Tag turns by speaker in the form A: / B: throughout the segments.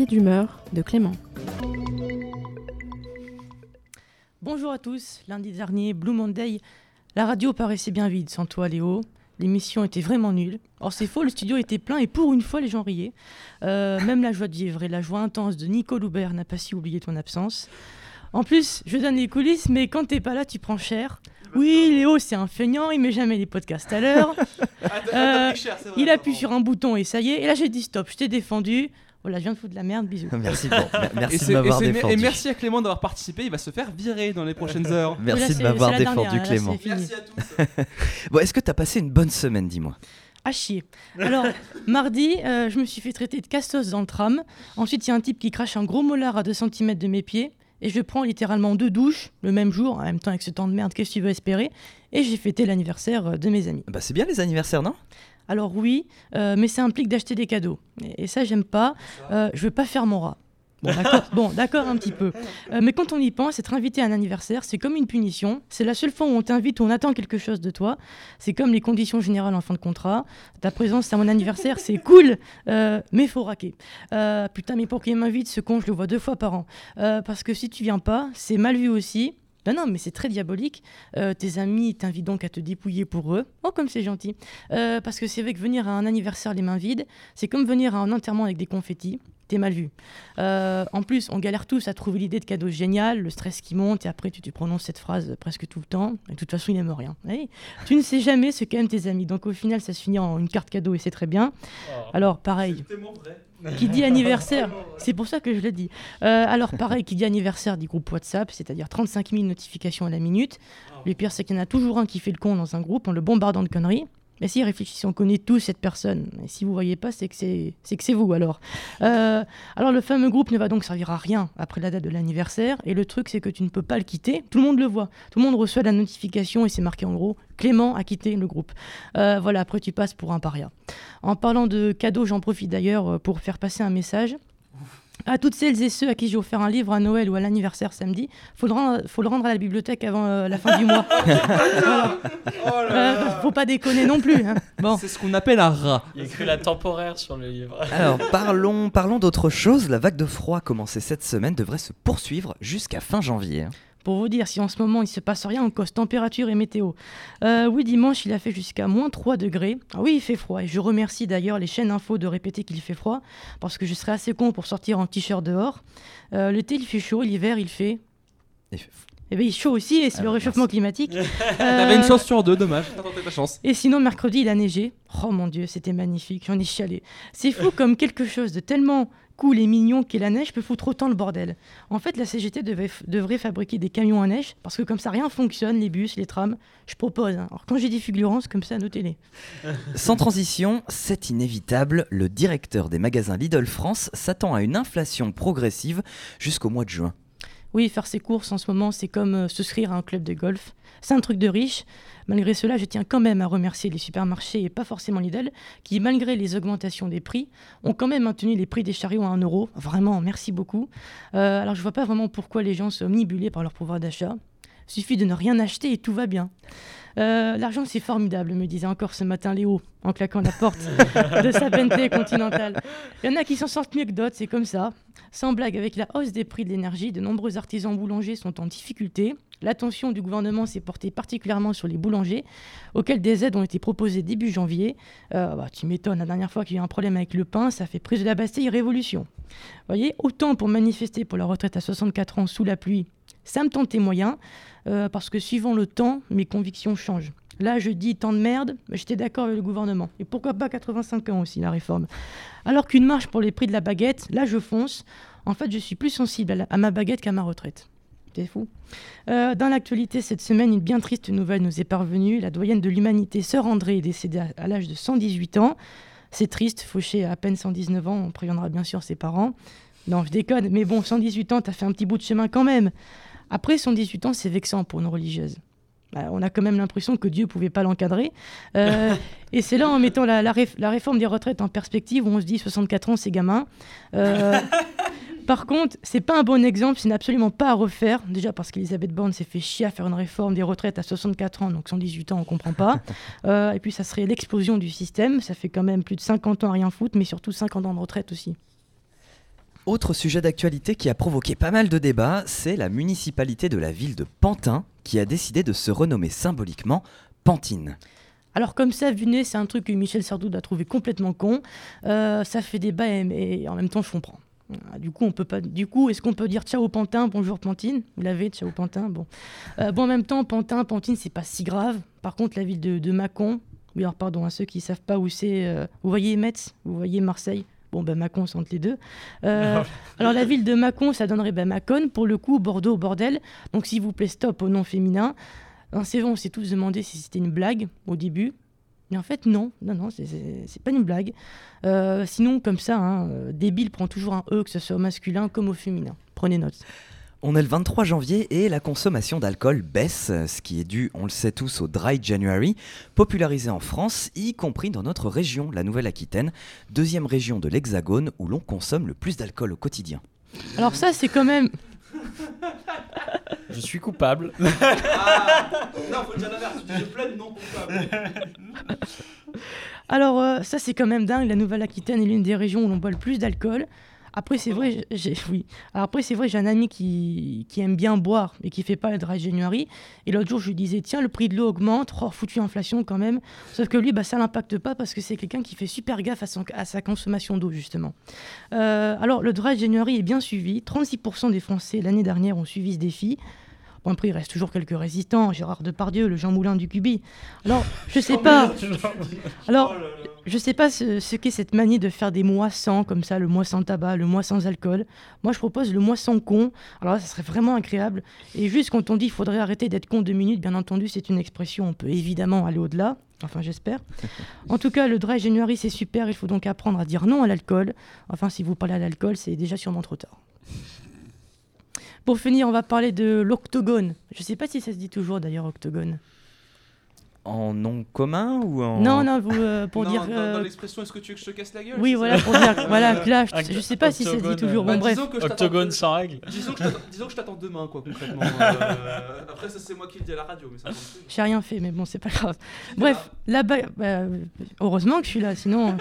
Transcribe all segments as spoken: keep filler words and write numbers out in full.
A: Clavier d'humeur de Clément.
B: Bonjour à tous. Lundi dernier, Blue Monday, la radio paraissait bien vide sans toi Léo. L'émission était vraiment nulle. Or c'est faux, le studio était plein et pour une fois les gens riaient. Euh, même la joie de vivre et la joie intense de Nico Loubert n'a pas si oublié ton absence. En plus, je donne les coulisses, mais quand t'es pas là, tu prends cher. Oui, Léo, c'est un feignant, il met jamais les podcasts à l'heure. euh, il appuie sur un bouton et ça y est. Et là, j'ai dit stop, je t'ai défendu. Voilà, je viens de foutre de la merde, bisous.
C: Merci, bon, merci
D: et
C: de m'avoir
D: et
C: défendu.
D: Et merci à Clément d'avoir participé, il va se faire virer dans les prochaines heures.
C: Merci
B: là,
C: de m'avoir défendu,
B: dernière,
C: Clément.
B: Là,
D: merci à tous.
C: Bon, est-ce que t'as passé une bonne semaine, dis-moi?
B: À chier. Alors, mardi, euh, je me suis fait traiter de castos dans le tram. Ensuite, il y a un type qui crache un gros molar à deux centimètres de mes pieds. Et je prends littéralement deux douches le même jour, en même temps avec ce temps de merde, qu'est-ce que tu veux espérer? Et j'ai fêté l'anniversaire de mes amis.
C: Bah c'est bien les anniversaires, non?
B: Alors oui, euh, mais ça implique d'acheter des cadeaux. Et, et ça, j'aime pas. Euh, je veux pas faire mon rat. Bon, d'accord, bon, d'accord un petit peu. Euh, mais quand on y pense, être invité à un anniversaire, c'est comme une punition. C'est la seule fois où on t'invite, où on attend quelque chose de toi. C'est comme les conditions générales en fin de contrat. Ta présence à mon anniversaire, c'est cool, euh, mais faut raquer. Euh, putain, mais pour qu'il m'invite, ce con, je le vois deux fois par an. Euh, parce que si tu viens pas, c'est mal vu aussi. Ben non, mais c'est très diabolique. Euh, tes amis t'invitent donc à te dépouiller pour eux. Oh, comme c'est gentil. Euh, parce que c'est vrai que venir à un anniversaire les mains vides, c'est comme venir à un enterrement avec des confettis. T'es mal vu. Euh, en plus, on galère tous à trouver l'idée de cadeau génial, le stress qui monte, et après tu, tu prononces cette phrase presque tout le temps. Et de toute façon, il n'aime rien. Hey, tu ne sais jamais ce qu'aiment tes amis. Donc au final, ça se finit en une carte cadeau et c'est très bien. Alors pareil.
D: C'est tellement vrai.
B: Qui dit anniversaire, c'est pour ça que je le dis. Euh, alors pareil, qui dit anniversaire dit groupe WhatsApp, c'est-à-dire trente-cinq mille notifications à la minute. Le pire, c'est qu'il y en a toujours un qui fait le con dans un groupe en le bombardant de conneries. Mais si, réfléchissez, on connaît tous cette personne. Et si vous ne voyez pas, c'est que c'est, c'est que c'est vous alors. Euh, alors le fameux groupe ne va donc servir à rien après la date de l'anniversaire. Et le truc, c'est que tu ne peux pas le quitter. Tout le monde le voit. Tout le monde reçoit la notification et c'est marqué en gros « Clément a quitté le groupe euh, ». Voilà, après tu passes pour un paria. En parlant de cadeaux, j'en profite d'ailleurs pour faire passer un message. À toutes celles et ceux à qui j'ai offert un livre à Noël ou à l'anniversaire samedi, faut le rendre, faut le rendre à la bibliothèque avant euh, la fin du mois. Voilà.
D: Oh là
B: Euh,
D: là.
B: faut pas déconner non plus. Hein. Bon.
D: C'est ce qu'on appelle un rat.
E: Il y a écrit la temporaire sur le livre.
C: Alors parlons, parlons d'autre chose. La vague de froid commencée cette semaine devrait se poursuivre jusqu'à fin janvier.
B: Pour vous dire, si en ce moment il se passe rien en cause température et météo. Euh, oui, dimanche, il a fait jusqu'à moins trois degrés. Ah oui, il fait froid. Et je remercie d'ailleurs les chaînes info de répéter qu'il fait froid, parce que je serais assez con pour sortir en t-shirt dehors. Euh, l'été, il fait chaud. L'hiver, il fait...
C: Il fait...
B: Eh bien, il est chaud aussi, et c'est
C: Ah
B: le
C: bah,
B: réchauffement
C: merci.
B: climatique.
D: T'avais
B: Euh,
D: une chance sur deux, dommage. T'as tenté ta chance.
B: Et sinon, mercredi, il a neigé. Oh mon Dieu, c'était magnifique. J'en ai chialé. C'est fou comme quelque chose de tellement cool et mignon qu'est la neige peut foutre autant le bordel. En fait, la C G T devait, devrait fabriquer des camions à neige parce que comme ça, rien fonctionne, les bus, les trams. Je propose. Hein. Alors quand j'ai des fulgurances, comme ça, notez-les.
C: Sans transition, c'est inévitable. Le directeur des magasins Lidl France s'attend à une inflation progressive jusqu'au mois de juin.
B: Oui, faire ses courses en ce moment, c'est comme euh, souscrire à un club de golf. C'est un truc de riche. Malgré cela, je tiens quand même à remercier les supermarchés et pas forcément Lidl, qui, malgré les augmentations des prix, ont quand même maintenu les prix des chariots à un euro. Vraiment, merci beaucoup. Euh, alors, je vois pas vraiment pourquoi les gens sont omnibulés par leur pouvoir d'achat. Suffit de ne rien acheter et tout va bien. Euh, l'argent, c'est formidable, me disait encore ce matin Léo, en claquant la porte de sa Bentley Continental. Il y en a qui s'en sortent mieux que d'autres, c'est comme ça. Sans blague, avec la hausse des prix de l'énergie, de nombreux artisans boulangers sont en difficulté. L'attention du gouvernement s'est portée particulièrement sur les boulangers, auxquels des aides ont été proposées début janvier. Euh, bah, tu m'étonnes, la dernière fois qu'il y a eu un problème avec le pain, ça fait prise de la Bastille révolution. Vous voyez, autant pour manifester pour la retraite à soixante-quatre ans sous la pluie, ça me tentait moyen, euh, parce que suivant le temps, mes convictions changent. Là, je dis tant de merde, mais j'étais d'accord avec le gouvernement. Et pourquoi pas quatre-vingt-cinq ans aussi, la réforme. Alors qu'une marche pour les prix de la baguette, là, je fonce. En fait, je suis plus sensible à, la, à ma baguette qu'à ma retraite. C'est fou. Euh, dans l'actualité, cette semaine, une bien triste nouvelle nous est parvenue. La doyenne de l'humanité, Sœur Andrée, est décédée à, à l'âge de cent dix-huit ans. C'est triste, Fauché a à peine cent dix-neuf ans, on préviendra bien sûr ses parents. Non, je déconne, mais bon, cent dix-huit ans, t'as fait un petit bout de chemin quand même. Après, cent dix-huit ans, c'est vexant pour une religieuse. Bah, on a quand même l'impression que Dieu ne pouvait pas l'encadrer. Euh, et c'est là, en mettant la, la, réf- la réforme des retraites en perspective, où on se dit soixante-quatre ans, c'est gamin. Euh, par contre, c'est pas un bon exemple, c'est absolument pas à refaire. Déjà parce qu'Elisabeth Borne s'est fait chier à faire une réforme des retraites à soixante-quatre ans, donc cent dix-huit ans, on comprend pas. Euh, et puis, ça serait l'explosion du système. Ça fait quand même plus de cinquante ans à rien foutre, mais surtout cinquante ans de retraite aussi.
C: Autre sujet d'actualité qui a provoqué pas mal de débats, c'est la municipalité de la ville de Pantin qui a décidé de se renommer symboliquement Pantine.
B: Alors comme ça, vu nez, c'est un truc que Michel Sardou a trouvé complètement con. Euh, ça fait débat et, et en même temps, je comprends. Du coup, on peut pas. Du coup, est-ce qu'on peut dire ciao Pantin, bonjour Pantine? Vous l'avez, ciao Pantin. Bon. Euh, bon, en même temps, Pantin, Pantine, c'est pas si grave. Par contre, la ville de, de Mâcon. Oui, alors pardon à ceux qui savent pas où c'est. Euh, vous voyez Metz, vous voyez Marseille. Bon, ben Mâcon, c'est entre les deux. Euh, alors, la ville de Mâcon, ça donnerait ben, Mâcon. Pour le coup, Bordeaux, bordel. Donc, s'il vous plaît, stop au nom féminin. Alors, c'est vrai, on s'est tous demandé si c'était une blague au début. Mais en fait, non. Non, non, c'est, c'est, c'est pas une blague. Euh, sinon, comme ça, hein, euh, débile prend toujours un E, que ce soit au masculin comme au féminin. Prenez note.
C: On est le vingt-trois janvier et la consommation d'alcool baisse, ce qui est dû, on le sait tous, au Dry January, popularisé en France, y compris dans notre région, la Nouvelle-Aquitaine, deuxième région de l'Hexagone où l'on consomme le plus d'alcool au quotidien.
B: Alors ça, c'est quand même...
E: Je suis coupable.
D: Ah non, faut dire l'inverse, tu dis je plaide non coupable.
B: Alors euh, ça, c'est quand même dingue. La Nouvelle-Aquitaine est l'une des régions où l'on boit le plus d'alcool. Après, c'est vrai, j'ai, oui. Alors après, c'est vrai, j'ai un ami qui, qui aime bien boire et qui fait pas le dry January. Et l'autre jour, je lui disais, tiens, le prix de l'eau augmente, oh, foutu inflation quand même. Sauf que lui, bah, ça l'impacte pas parce que c'est quelqu'un qui fait super gaffe à, son, à sa consommation d'eau, justement. Euh, alors, le dry January est bien suivi. trente-six pour cent des Français, l'année dernière, ont suivi ce défi. Bon, après, il reste toujours quelques résistants. Gérard Depardieu, le Jean Moulin du Cubi. Alors, je sais pas... Alors... Je sais pas ce, ce qu'est cette manie de faire des mois sans, comme ça, le mois sans tabac, le mois sans alcool. Moi, je propose le mois sans con. Alors là, ça serait vraiment agréable. Et juste quand on dit qu'il faudrait arrêter d'être con deux minutes, bien entendu, c'est une expression, on peut évidemment aller au-delà. Enfin, j'espère. En tout cas, le dry January, c'est super. Il faut donc apprendre à dire non à l'alcool. Enfin, si vous parlez à l'alcool, c'est déjà sûrement trop tard. Pour finir, on va parler de l'octogone. Je sais pas si ça se dit toujours, d'ailleurs, octogone.
C: En nom commun ou en...
B: Non, non, vous, euh, pour
D: non,
B: dire...
D: Dans,
B: euh,
D: dans l'expression, est-ce que tu veux que je te casse la gueule?
B: Oui, voilà,
D: ça
B: pour dire... Voilà, clash.
E: Oct-
B: Je sais pas si ça se dit
E: octogone,
B: toujours.
E: euh,
B: Bon,
D: Bah,
B: bref.
D: disons que je t'attends-
E: Octogone sans règle.
D: Disons que je t'attends, disons que je t'attends demain, quoi, concrètement. Euh, après, ça, c'est moi qui le dis à la radio, mais ça compte plus.
B: J'ai rien fait, mais bon, c'est pas grave.
D: Qui était
B: Bref, là-bas, bah, heureusement que je suis là, sinon,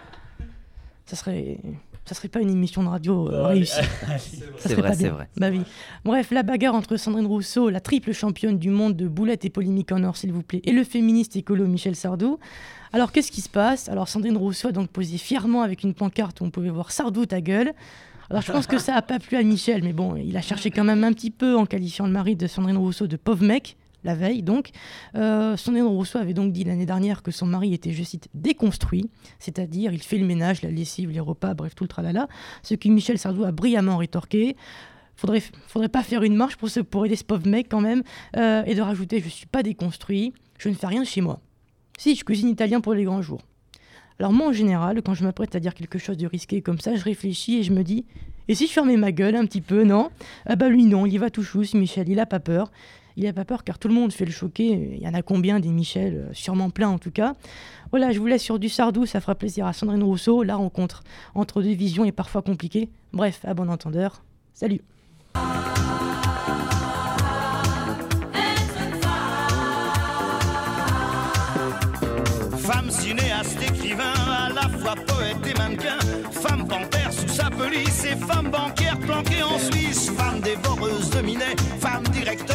B: ça serait, ça serait pas une émission de radio euh, réussie.
D: là C'est vrai.
B: Ça
C: C'est
B: serait
C: vrai,
B: pas
C: c'est
B: bien.
C: vrai.
B: Bah oui. Bref, la bagarre entre Sandrine Rousseau, la triple championne du monde de boulettes et polémiques en or, s'il vous plaît, et le féministe écolo Michel Sardou. Alors, qu'est-ce qui se passe? Alors, Sandrine Rousseau a donc posé fièrement avec une pancarte où on pouvait voir Sardou ta gueule. Alors, je pense que ça a pas plu à Michel, mais bon, il a cherché quand même un petit peu en qualifiant le mari de Sandrine Rousseau de pauvre mec. La veille, donc, euh, Sandrine Rousseau avait donc dit l'année dernière que son mari était, je cite, déconstruit, c'est-à-dire il fait le ménage, la lessive, les repas, bref, tout le tralala, ce que Michel Sardou a brillamment rétorqué. Faudrait, faudrait pas faire une marche pour, ce, pour aider ce pauvre mec quand même, euh, et de rajouter, je suis pas déconstruit, je ne fais rien chez moi. Si, je cuisine italien pour les grands jours. Alors moi, en général, quand je m'apprête à dire quelque chose de risqué comme ça, je réfléchis et je me dis, et si je fermais ma gueule un petit peu, non? Ah bah lui non, il y va tout chousse, Michel, il a pas peur. Il a pas peur car tout le monde fait le choquer. Il y en a combien des Michel? Sûrement plein en tout cas. Voilà, je vous laisse sur du Sardou, ça fera plaisir à Sandrine Rousseau. La rencontre entre deux visions est parfois compliquée. Bref, à bon entendeur. Salut.
A: Femme cinéaste, écrivain, à la fois poète et mannequin. Femme panthère sous sa police et femme bancaire planquée en Suisse. Femme dévoreuse de minet, femme directeur